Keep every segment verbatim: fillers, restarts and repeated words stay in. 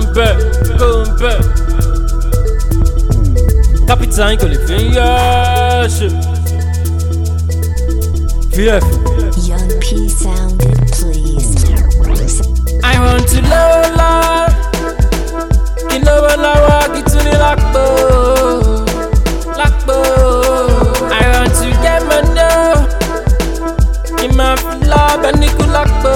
bẹ̀, kó ń bẹ̀. Captain kò lè fi ń yá ṣe. V F. Young P sounded pleased. I want to lola. Kí lówó lọ́wọ́ kí tún ní lápò. Lápò. I want to get money. Kí máa fi lábẹ́ níkú lápò.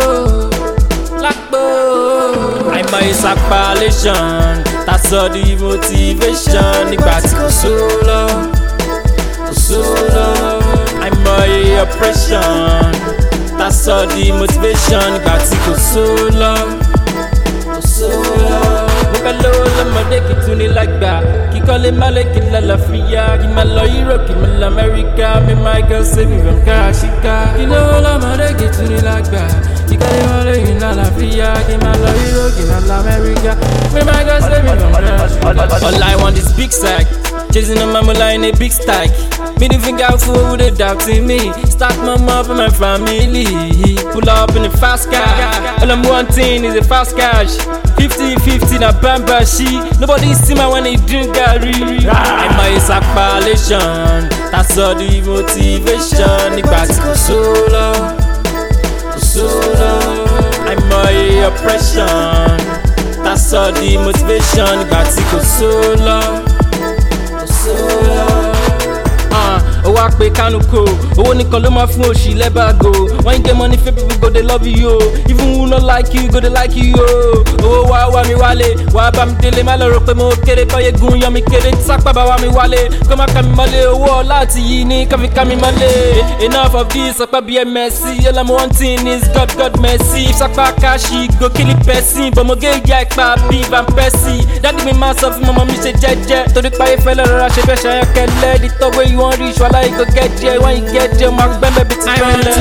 Lápò. Àìmọye sàpàlẹ́sàn. That's all the motivation. Nígbà tí kò sólọ. Kò sólọ. Àìmọye oppression. That's all the motivation. Nígbà tí kò sólọ. Kò sólọ. Mo fẹ́ lówó lọ́mọdé kì í tún ní lágbà. Kíkọ́lé málé kì í lálàáfíà. Kì máa lọ Europe kì máa lọ America. Mi my girl save me from Kashika. Kí lówó lọ́mọdé kì í tún ní lágbà. Kíkọ́lé málé kì í lálàáfíà. Kì máa lọ Europe kì máa lọ America. Mi my girl save me from Kashika. All I want is big sack. Chasing on my mullah in a big stack. Me the finger out for who they doubting me. Stack my mom and my family. Pull up in a fast car. All I'm wanting is a fast cash. Fifty fifty na bamba she. Nobody see my when they drink Gary. I'm my sacpalation. That's all the motivation. Nígbà tí kò sólọ. Kò sólọ. I'm my oppression. That's all the motivation. Nígbà tí kò sólọ. Kò sólọ. Owó àpè kánúkò, owó nìkan ló máa fún òṣì lẹ́bàgò. When you get money fake people go dey love you yo. Even who no like you go dey like you yo. Owó wá wá mi wálé, wá bá mi délé. Má lọ rò pé mo kéré kọ́yé gun yan mi kéré. Sápá bá wá mi wálé, kó má ká mi mọ́lé. Owó ọlá àti yìí ní káfí ká mi mọ́lé. Enough of this, sápá bí ẹ mẹ́sì. All I'm wanting is God God mercy. Sápá káṣí go kill it person. But mo gé ìyá ìpa bí Van Persie. Daddy mi máa sọ fún mọ́mọ́ mi ṣe jẹ́jẹ́. Torí páyé fẹ́ lọ́rọ̀ ṣe fẹ́ ṣayọ́kẹ́lẹ́. The top way you wan reach wàhálà you go get there. When you get there, my baby be to run it.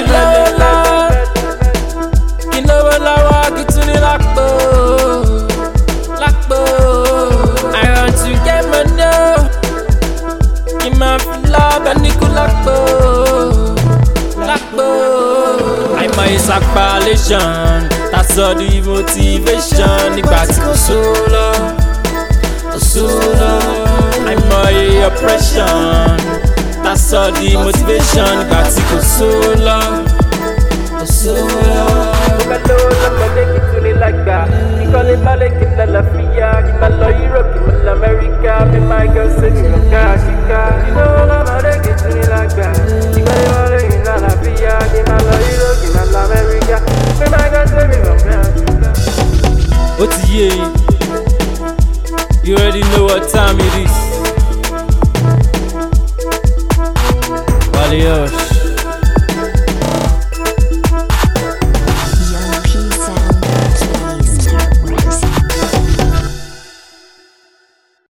Kí lówó lọ́wọ́ kí tún ní lápò. Lápò. I want to get money. Kí máa fi lábẹ́ níkú lápò. Lápò. Àìmọye sàpàlẹ́sàn. That's all the motivation. Nígbà tí kò sólọ. Kò sólọ. Àìmọye oppression. That's all the motivation. Nígbà tí kò sólọ. Kò sólọ. Mo fẹ́ lówó lọ́mọdé kì í tún ní lágbà. Kíkọ́lé málé kì í lálàáfíà. Kì máa lọ Europe kì máa lọ America. Mi my girl save me from Kashika. Kí lówó lọ́mọdé kì í tún ní lágbà. Kíkọ́lé málé kì í lálàáfíà. Kì máa lọ Europe kì máa lọ America. Mi my girl save me from Kashika. Ó ti yé yín. You already know what time it is. Adiós.